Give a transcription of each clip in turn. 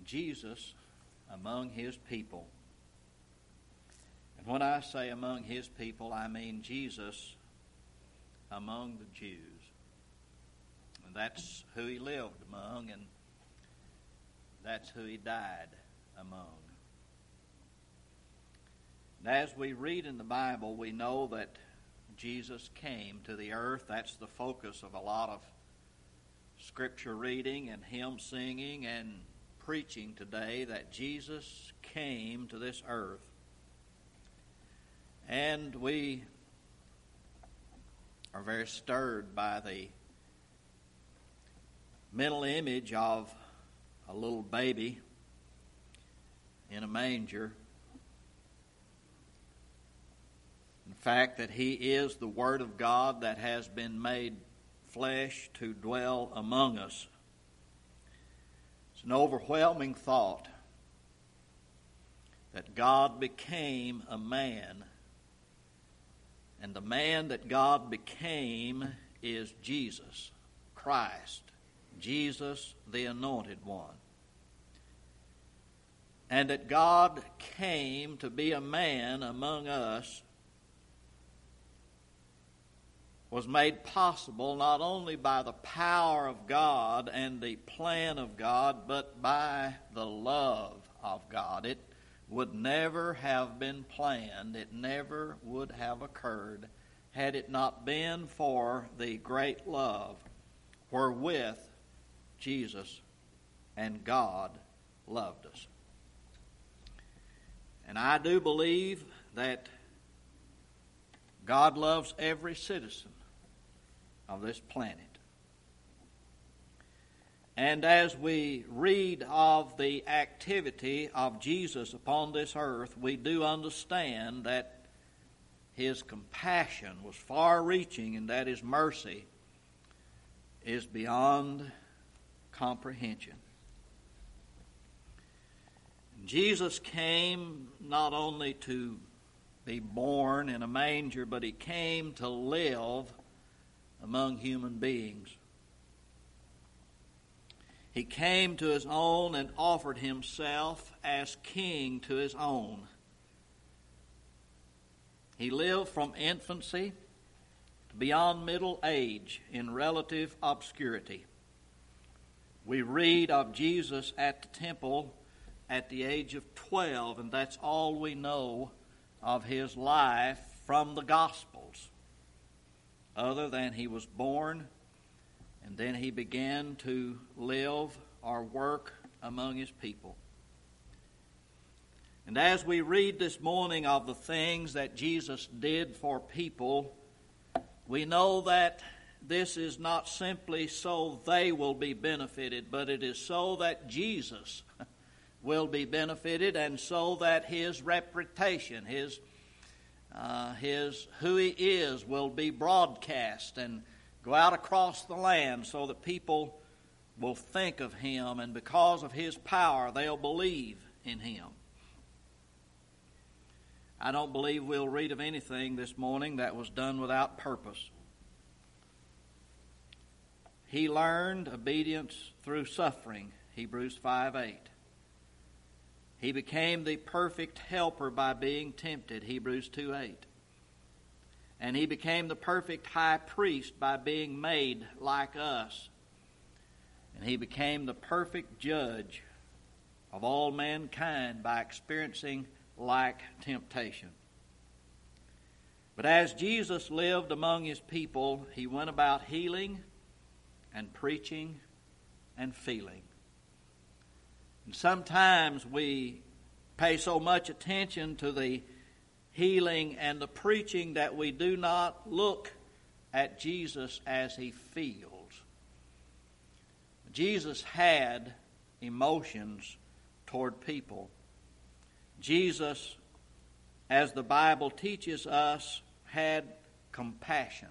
Jesus among his people. And when I say among his people, I mean Jesus among the Jews. And that's who he lived among, and that's who he died among. And as we read in the Bible, we know that Jesus came to the earth. That's the focus of a lot of scripture reading and hymn singing and preaching today, that Jesus came to this earth. And we are very stirred by the mental image of a little baby in a manger. The fact that he is the Word of God that has been made flesh to dwell among us. It's an overwhelming thought that God became a man, and the man that God became is Jesus Christ, Jesus the Anointed One. And that God came to be a man among us was made possible not only by the power of God and the plan of God, but by the love of God. It would never have been planned, it never would have occurred, had it not been for the great love wherewith Jesus and God loved us. And I do believe that God loves every citizen of this planet. And as we read of the activity of Jesus upon this earth, we do understand that his compassion was far-reaching and that his mercy is beyond comprehension. Jesus came not only to be born in a manger, but he came to live among human beings. He came to his own and offered himself as king to his own. He lived from infancy to beyond middle age in relative obscurity. We read of Jesus at the temple at the age of 12, and that's all we know of his life from the Gospels, other than he was born and then he began to live or work among his people. And as we read this morning of the things that Jesus did for people, we know that this is not simply so they will be benefited, but it is so that Jesus will be benefited, and so that his reputation, his who he is, will be broadcast and go out across the land, so that people will think of him, and because of his power, they'll believe in him. I don't believe we'll read of anything this morning that was done without purpose. He learned obedience through suffering, Hebrews 5:8. He became the perfect helper by being tempted, Hebrews 2:8. And he became the perfect high priest by being made like us. And he became the perfect judge of all mankind by experiencing like temptation. But as Jesus lived among his people, he went about healing and preaching and feeling. And sometimes we pay so much attention to the healing and the preaching that we do not look at Jesus as he feels. Jesus had emotions toward people. Jesus, as the Bible teaches us, had compassion.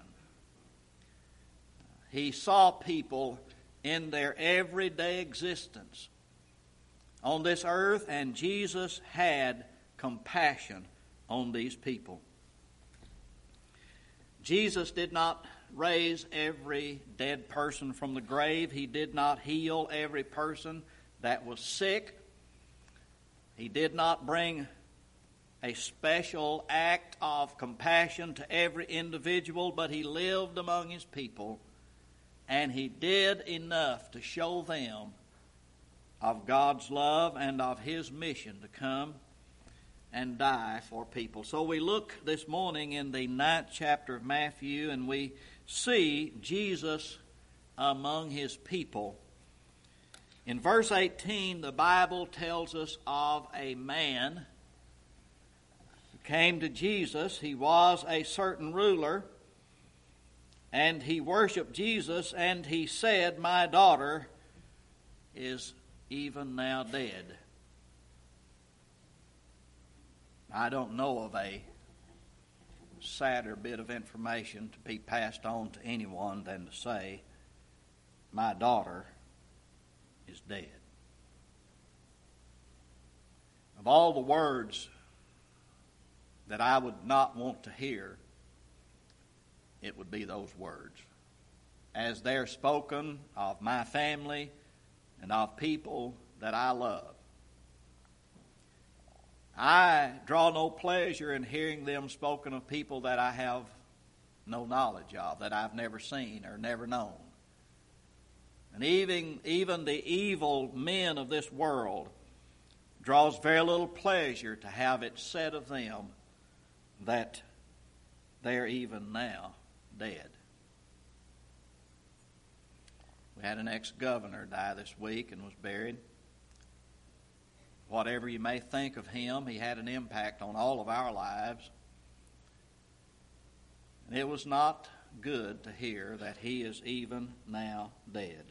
He saw people in their everyday existence on this earth, and Jesus had compassion on these people. Jesus did not raise every dead person from the grave. He did not heal every person that was sick He did not bring a special act of compassion to every individual, but he lived among his people, and he did enough to show them of God's love and of his mission to come and die for people. So we look this morning in the 9th chapter of Matthew, and we see Jesus among his people. In verse 18, the Bible tells us of a man who came to Jesus. He was a certain ruler, and he worshiped Jesus, and he said, "My daughter is even now dead." I don't know of a sadder bit of information to be passed on to anyone than to say, "My daughter is dead." Of all the words that I would not want to hear, it would be those words. As they're spoken of my family and of people that I love, I draw no pleasure in hearing them spoken of people that I have no knowledge of, that I've never seen or never known. And even the evil men of this world draws very little pleasure to have it said of them that they're even now dead. We had an ex-governor die this week and was buried. Whatever you may think of him, he had an impact on all of our lives. And it was not good to hear that he is even now dead.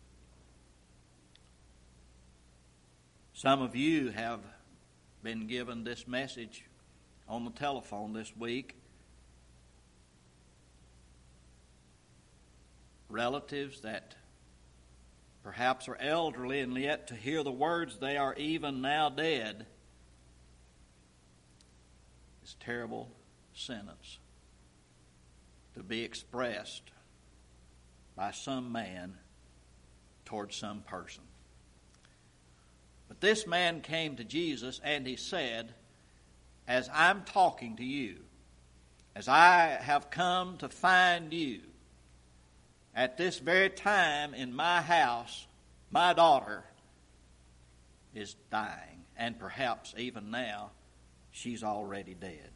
Some of you have been given this message on the telephone this week. Relatives that perhaps are elderly, and yet to hear the words, "They are even now dead," is a terrible sentence to be expressed by some man towards some person. But this man came to Jesus and he said, "As I'm talking to you, as I have come to find you, at this very time in my house, my daughter is dying, and perhaps even now she's already dead."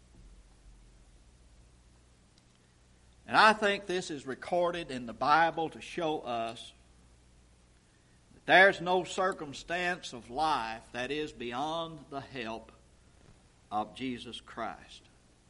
And I think this is recorded in the Bible to show us that there's no circumstance of life that is beyond the help of Jesus Christ.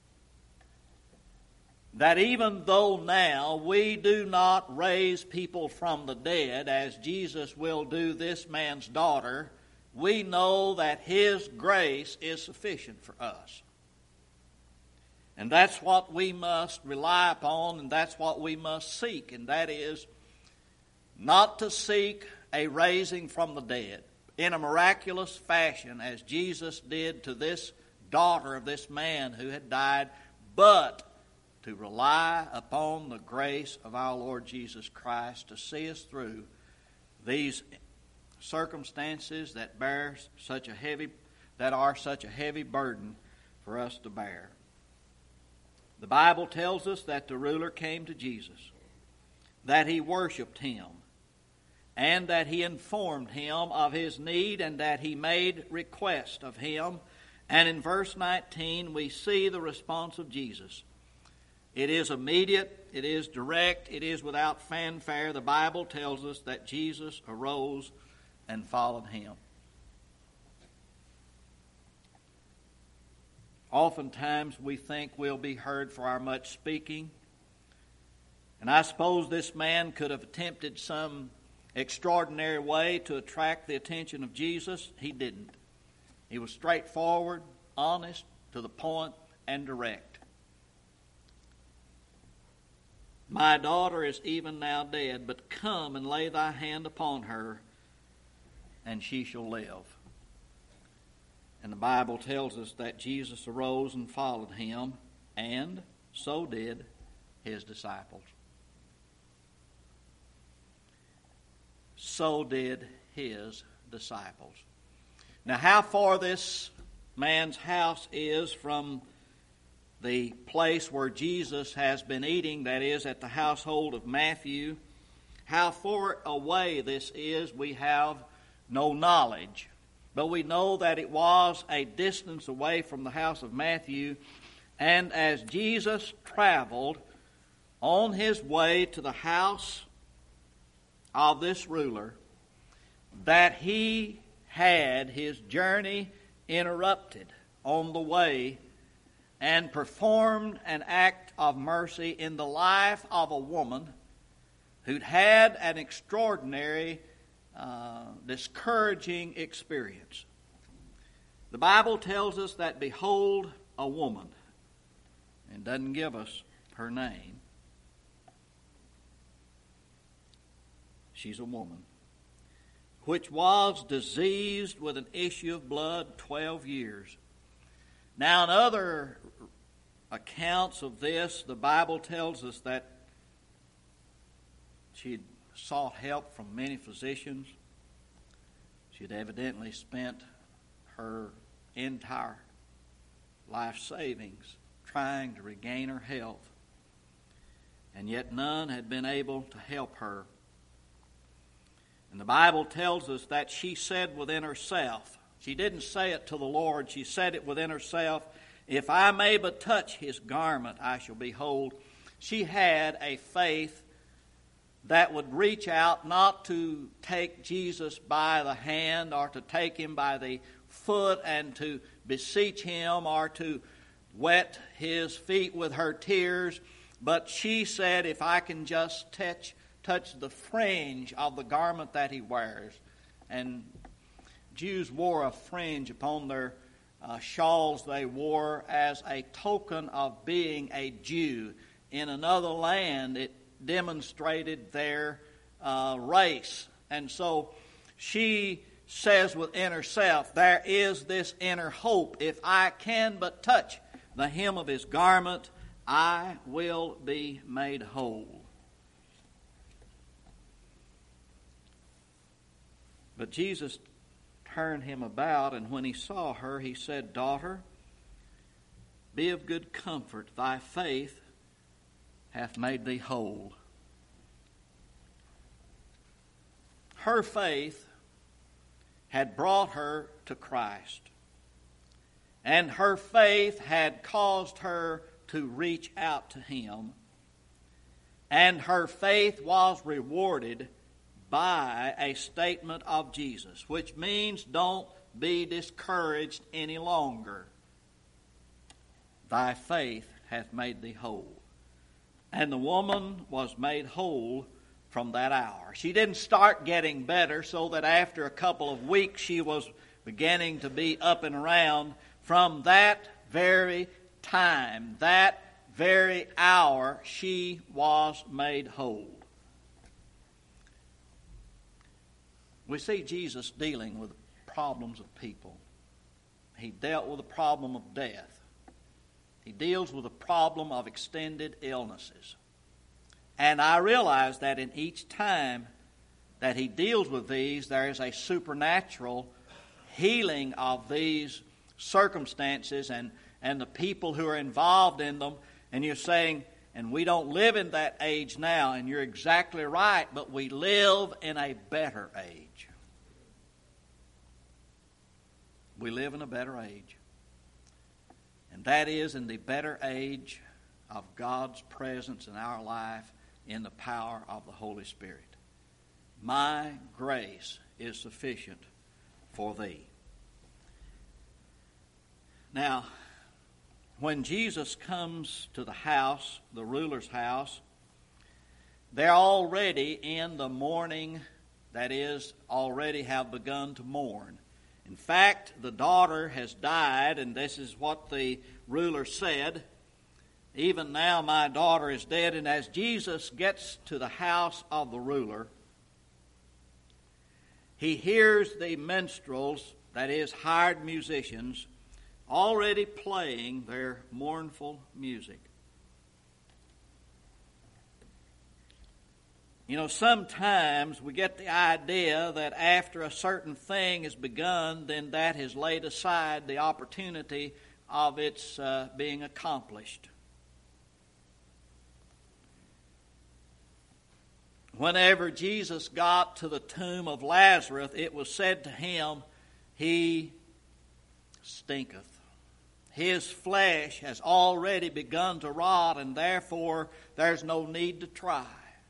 That even though now we do not raise people from the dead, as Jesus will do this man's daughter, we know that his grace is sufficient for us. And that's what we must rely upon, and that's what we must seek, and that is not to seek a raising from the dead in a miraculous fashion as Jesus did to this daughter of this man who had died, but to rely upon the grace of our Lord Jesus Christ to see us through these circumstances that are such a heavy burden for us to bear. The Bible tells us that the ruler came to Jesus, that he worshiped him, and that he informed him of his need, and that he made request of him. And in verse 19 we see the response of Jesus. It is immediate, it is direct, it is without fanfare. The Bible tells us that Jesus arose and followed him. Oftentimes we think we'll be heard for our much speaking. And I suppose this man could have attempted some extraordinary way to attract the attention of Jesus. He didn't. He was straightforward, honest, to the point, and direct. "My daughter is even now dead, but come and lay thy hand upon her, and she shall live." And the Bible tells us that Jesus arose and followed him, and so did his disciples. So did his disciples. Now, how far this man's house is from the place where Jesus has been eating, that is, at the household of Matthew, how far away this is, we have no knowledge. But we know that it was a distance away from the house of Matthew. And as Jesus traveled on his way to the house of this ruler, that he had his journey interrupted on the way and performed an act of mercy in the life of a woman who'd had an extraordinary, discouraging experience. The Bible tells us that, behold, a woman, and doesn't give us her name. She's a woman, which was diseased with an issue of blood 12 years. Now, in other accounts of this, the Bible tells us that she had sought help from many physicians. She had evidently spent her entire life savings trying to regain her health, and yet none had been able to help her. And the Bible tells us that she said within herself, she didn't say it to the Lord, she said it within herself, "If I may but touch his garment, I shall be whole." She had a faith that would reach out not to take Jesus by the hand or to take him by the foot and to beseech him or to wet his feet with her tears, but she said, "If I can just touch the fringe of the garment that he wears." And Jews wore a fringe upon their shawls they wore as a token of being a Jew. In another land, it demonstrated their race. And so she says within herself, there is this inner hope. If I can but touch the hem of his garment, I will be made whole. But Jesus turned him about, and when he saw her, he said, "Daughter, be of good comfort. Thy faith hath made thee whole." Her faith had brought her to Christ, and her faith had caused her to reach out to him, and her faith was rewarded by a statement of Jesus, which means don't be discouraged any longer. Thy faith hath made thee whole. And the woman was made whole from that hour. She didn't start getting better so that after a couple of weeks she was beginning to be up and around. From that very time, that very hour, she was made whole. We see Jesus dealing with problems of people. He dealt with the problem of death. He deals with the problem of extended illnesses. And I realize that in each time that he deals with these, there is a supernatural healing of these circumstances and the people who are involved in them. And you're saying, and we don't live in that age now, and you're exactly right, but we live in a better age. We live in a better age. And that is in the better age of God's presence in our life in the power of the Holy Spirit. My grace is sufficient for thee. Now, when Jesus comes to the house, the ruler's house, they're already in the mourning, that is, already have begun to mourn. In fact, the daughter has died, and this is what the ruler said. "Even now my daughter is dead." And as Jesus gets to the house of the ruler, he hears the minstrels, that is, hired musicians, already playing their mournful music. You know, sometimes we get the idea that after a certain thing is begun, then that has laid aside the opportunity of its being accomplished. Whenever Jesus got to the tomb of Lazarus, it was said to him, "He stinketh." His flesh has already begun to rot, and therefore there's no need to try.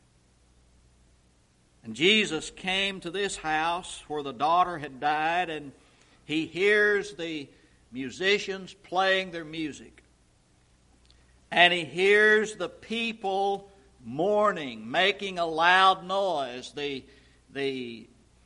And Jesus came to this house where the daughter had died, and he hears the musicians playing their music. And he hears the people mourning, making a loud noise. The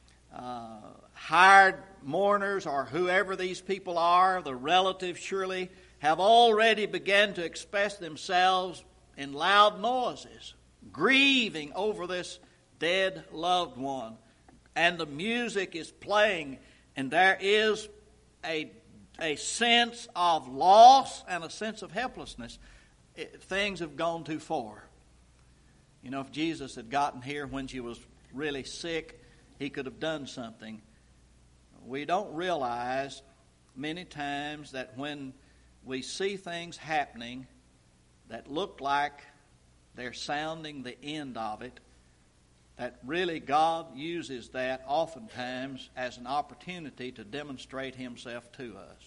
hired mourners, or whoever these people are, the relatives surely, have already begun to express themselves in loud noises, grieving over this dead loved one. And the music is playing, and there is a sense of loss and a sense of helplessness. Things have gone too far. You know, if Jesus had gotten here when she was really sick, he could have done something. We don't realize many times that when we see things happening that look like they're sounding the end of it, that really God uses that oftentimes as an opportunity to demonstrate himself to us.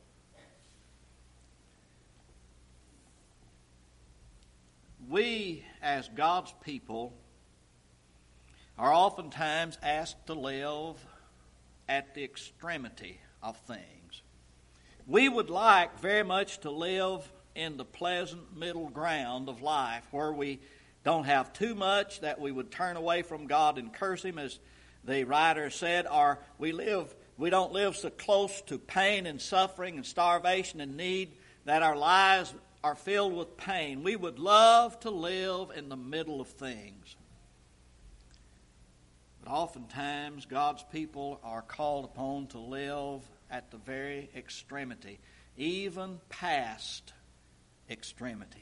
We, as God's people, are oftentimes asked to live at the extremity of things. We would like very much to live in the pleasant middle ground of life, where we don't have too much that we would turn away from God and curse him, as the writer said, or we don't live so close to pain and suffering and starvation and need that our lives are filled with pain. We would love to live in the middle of things. But oftentimes God's people are called upon to live at the very extremity, even past extremity.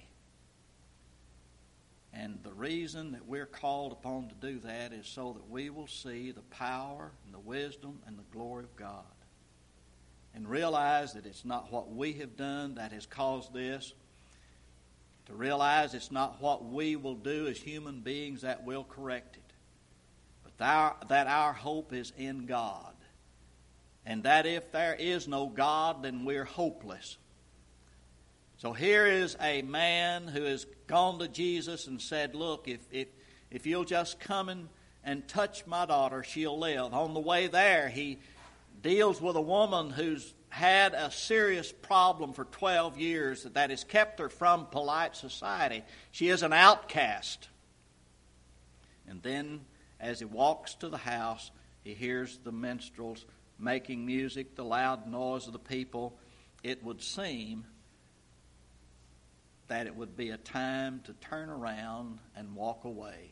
And the reason that we're called upon to do that is so that we will see the power and the wisdom and the glory of God. And realize that it's not what we have done that has caused this. To realize it's not what we will do as human beings that will correct it. But that our hope is in God. And that if there is no God, then we're hopeless. So here is a man who has gone to Jesus and said, "Look, if you'll just come and touch my daughter, she'll live." On the way there, he deals with a woman who's had a serious problem for 12 years that has kept her from polite society. She is an outcast. And then, as he walks to the house, he hears the minstrels making music, the loud noise of the people. It would seem that it would be a time to turn around and walk away.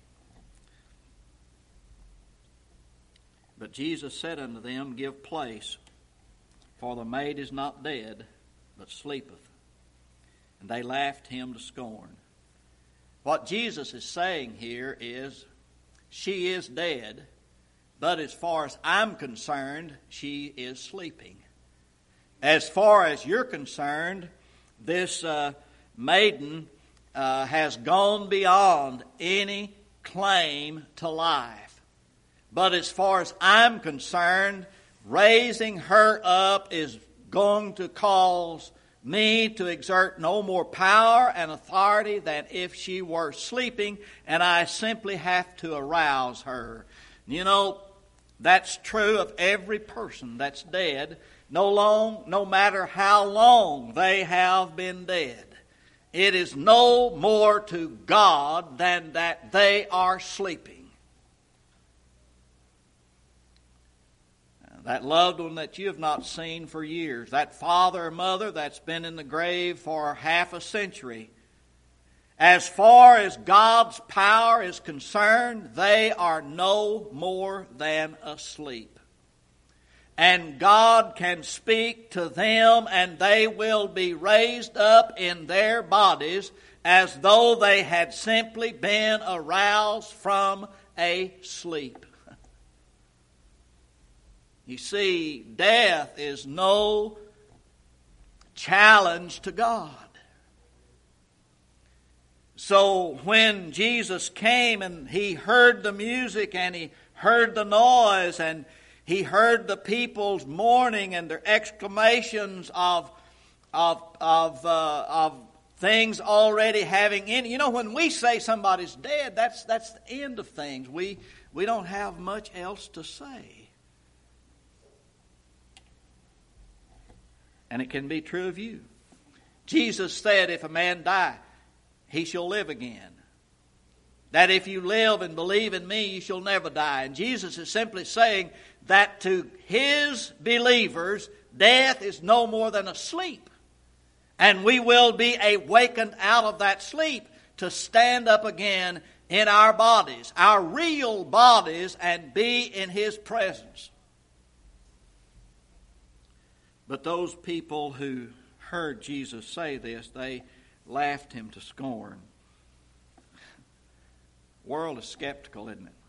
But Jesus said unto them, "Give place, for the maid is not dead, but sleepeth." And they laughed him to scorn. What Jesus is saying here is, she is dead, but as far as I'm concerned, she is sleeping. As far as you're concerned, this maiden has gone beyond any claim to life. But as far as I'm concerned, raising her up is going to cause me to exert no more power and authority than if she were sleeping, and I simply have to arouse her. You know, that's true of every person that's dead, no matter how long they have been dead. It is no more to God than that they are sleeping. That loved one that you have not seen for years, that father or mother that's been in the grave for half a century, as far as God's power is concerned, they are no more than asleep. And God can speak to them, and they will be raised up in their bodies as though they had simply been aroused from asleep. You see, death is no challenge to God. So when Jesus came and he heard the music and he heard the noise and he heard the people's mourning and their exclamations of things already having ended. You know, when we say somebody's dead, that's the end of things. We don't have much else to say. And it can be true of you. Jesus said, if a man die, he shall live again. That if you live and believe in me, you shall never die. And Jesus is simply saying that to his believers, death is no more than a sleep. And we will be awakened out of that sleep to stand up again in our bodies, our real bodies, and be in his presence. But those people who heard Jesus say this, they laughed him to scorn. The world is skeptical, isn't it?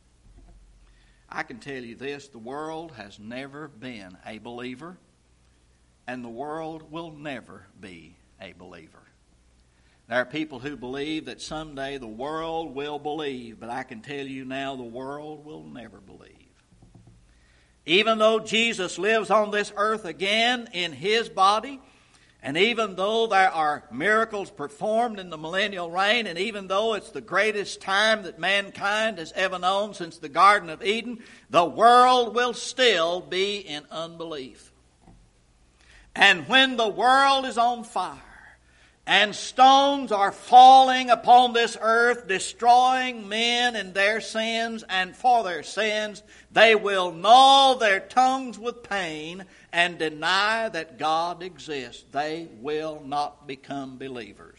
I can tell you this, the world has never been a believer, and the world will never be a believer. There are people who believe that someday the world will believe, but I can tell you now the world will never believe. Even though Jesus lives on this earth again in his body, and even though there are miracles performed in the millennial reign, and even though it's the greatest time that mankind has ever known since the Garden of Eden, the world will still be in unbelief. And when the world is on fire, and stones are falling upon this earth, destroying men and their sins, and for their sins they will gnaw their tongues with pain and deny that God exists. They will not become believers.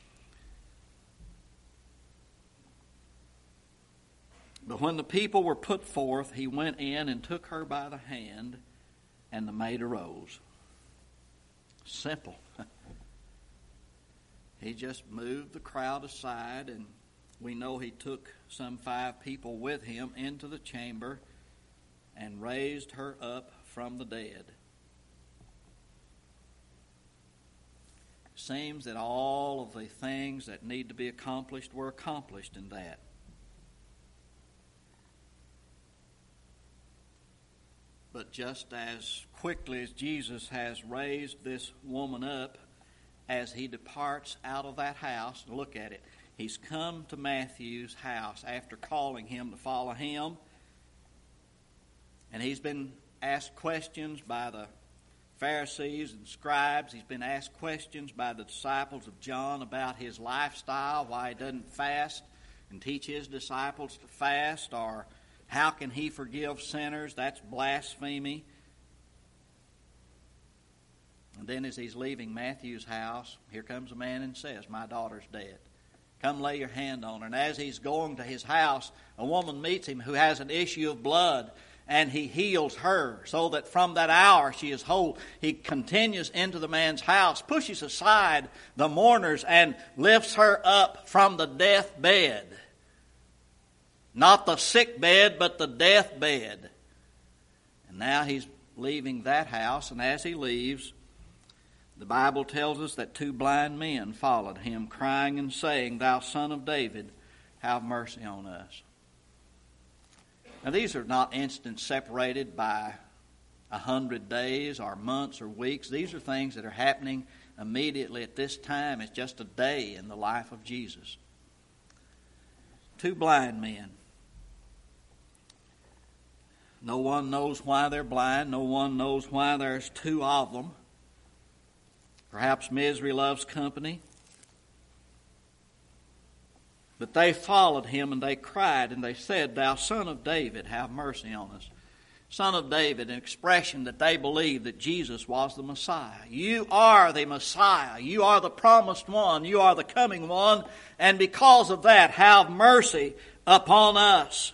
But when the people were put forth, he went in and took her by the hand, and the maid arose. Simple. He just moved the crowd aside, and we know he took some 5 people with him into the chamber and raised her up from the dead. Seems that all of the things that need to be accomplished were accomplished in that. But just as quickly as Jesus has raised this woman up, as he departs out of that house, look at it. He's come to Matthew's house after calling him to follow him. And he's been asked questions by the Pharisees and scribes. He's been asked questions by the disciples of John about his lifestyle, why he doesn't fast and teach his disciples to fast, or how can he forgive sinners? That's blasphemy. And then as he's leaving Matthew's house, here comes a man and says, my daughter's dead. Come lay your hand on her. And as he's going to his house, a woman meets him who has an issue of blood, and he heals her so that from that hour she is whole. He continues into the man's house, pushes aside the mourners, and lifts her up from the deathbed. Not the sick bed, but the deathbed. And now he's leaving that house, and as he leaves, the Bible tells us that 2 blind men followed him, crying and saying, Thou Son of David, have mercy on us. Now these are not instants separated by 100 days or months or weeks. These are things that are happening immediately at this time. It's just a day in the life of Jesus. 2 blind men. No one knows why they're blind. No one knows why there's 2 of them. Perhaps misery loves company. But they followed him, and they cried, and they said, Thou Son of David, have mercy on us. Son of David, an expression that they believed that Jesus was the Messiah. You are the Messiah. You are the promised one. You are the coming one. And because of that, have mercy upon us.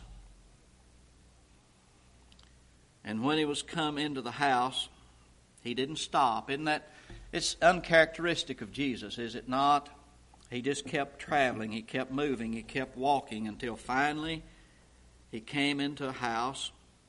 And when he was come into the house, he didn't stop. Isn't that? It's uncharacteristic of Jesus, is it not? He just kept traveling. He kept moving. He kept walking until finally he came into a house.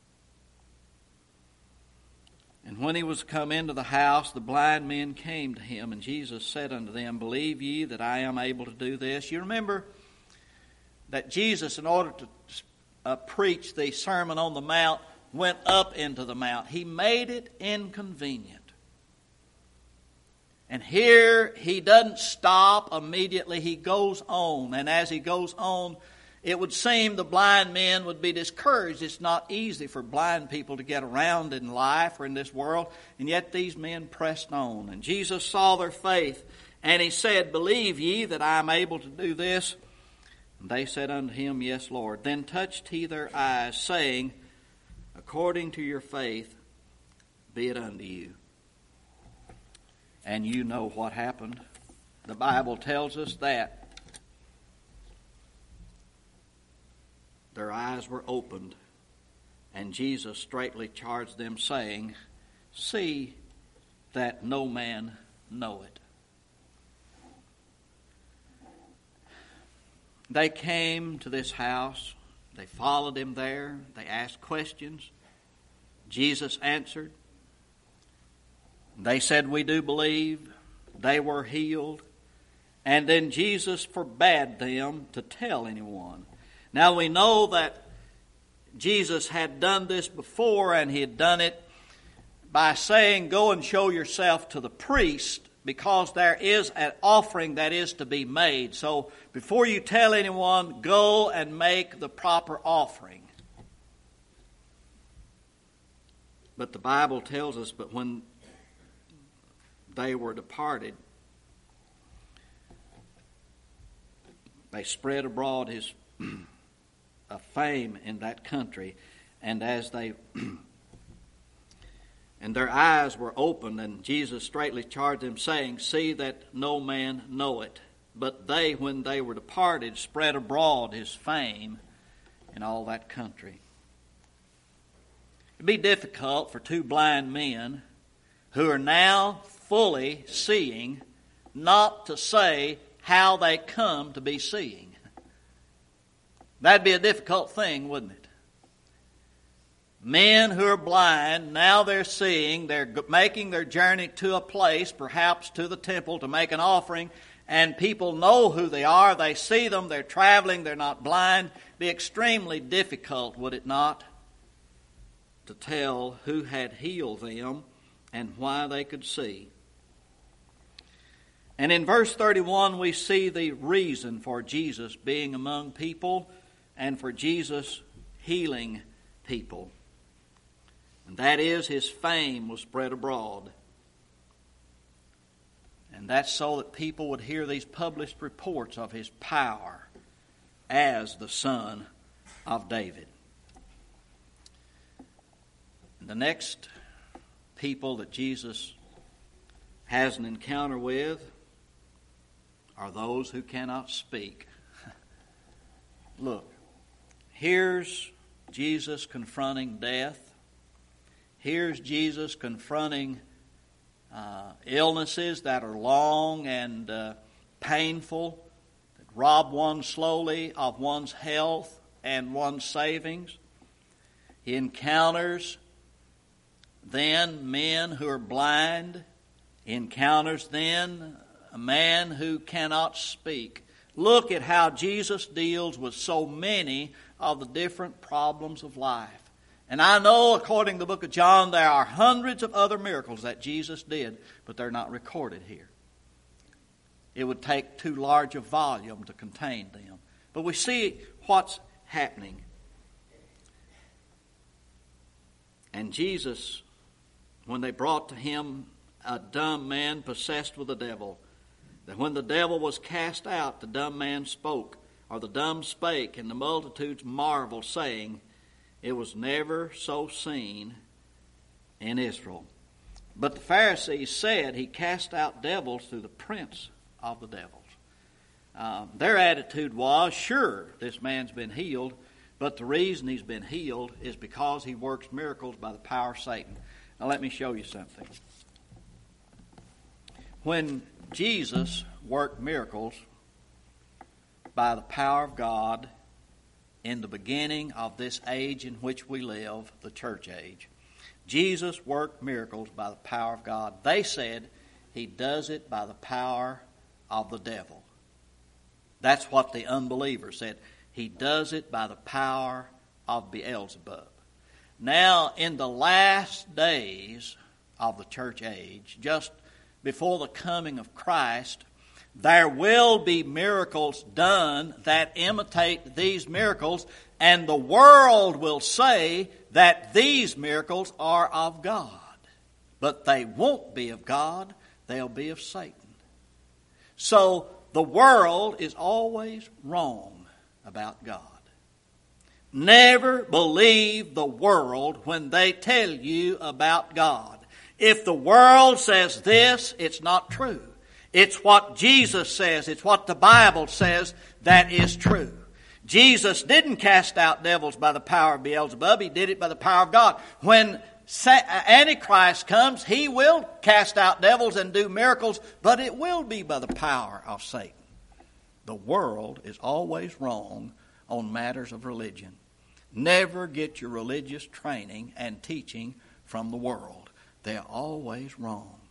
And when he was come into the house, the blind men came to him, and Jesus said unto them, Believe ye that I am able to do this? You remember that Jesus, in order to preach the Sermon on the Mount, went up into the mount. He made it inconvenient. And here he doesn't stop immediately. He goes on. And as he goes on, it would seem the blind men would be discouraged. It's not easy for blind people to get around in life or in this world. And yet these men pressed on. And Jesus saw their faith. And he said, Believe ye that I am able to do this? And they said unto him, Yes, Lord. Then touched he their eyes, saying, According to your faith, be it unto you. And you know what happened. The Bible tells us that their eyes were opened, and Jesus straightly charged them, saying, See that no man know it. They came to this house. They followed him there. They asked questions. Jesus answered. They said, We do believe. They were healed. And then Jesus forbade them to tell anyone. Now we know that Jesus had done this before, and he had done it by saying, Go and show yourself to the priest, because there is an offering that is to be made. So before you tell anyone, go and make the proper offering. But the Bible tells us, but when they were departed, they spread abroad his fame in that country, and as they and their eyes were opened, and Jesus straightly charged them, saying, See that no man know it. But they, when they were departed, spread abroad his fame in all that country. It'd be difficult for two blind men who are now fully seeing not to say how they come to be seeing. That'd be a difficult thing, wouldn't it? Men who are blind, now they're seeing, they're making their journey to a place, perhaps to the temple, to make an offering, and people know who they are, they see them, they're traveling, they're not blind. It'd be extremely difficult, would it not, to tell who had healed them and why they could see. And in verse 31, we see the reason for Jesus being among people and for Jesus healing people. And that is, his fame was spread abroad. And that's so that people would hear these published reports of his power as the Son of David. The next people that Jesus has an encounter with are those who cannot speak. Look, here's Jesus confronting death. Here's Jesus confronting illnesses that are long and painful, that rob one slowly of one's health and one's savings. He encounters then men who are blind. He encounters then a man who cannot speak. Look at how Jesus deals with so many of the different problems of life. And I know, according to the book of John, there are hundreds of other miracles that Jesus did, but they're not recorded here. It would take too large a volume to contain them. But we see what's happening. And Jesus, when they brought to him a dumb man possessed with a devil, that when the devil was cast out, the dumb man spoke, or the dumb spake, and the multitudes marveled, saying, It was never so seen in Israel. But the Pharisees said, He cast out devils through the prince of the devils. Their attitude was, sure, this man's been healed, but the reason he's been healed is because he works miracles by the power of Satan. Now let me show you something. When Jesus worked miracles by the power of God in the beginning of this age in which we live, the church age. Jesus worked miracles by the power of God. They said he does it by the power of the devil. That's what the unbelievers said. He does it by the power of Beelzebub. Now, in the last days of the church age, just before the coming of Christ, there will be miracles done that imitate these miracles, and the world will say that these miracles are of God. But they won't be of God, they'll be of Satan. So the world is always wrong about God. Never believe the world when they tell you about God. If the world says this, it's not true. It's what Jesus says, it's what the Bible says that is true. Jesus didn't cast out devils by the power of Beelzebub, he did it by the power of God. When Antichrist comes, he will cast out devils and do miracles, but it will be by the power of Satan. The world is always wrong on matters of religion. Never get your religious training and teaching from the world. They're always wrong.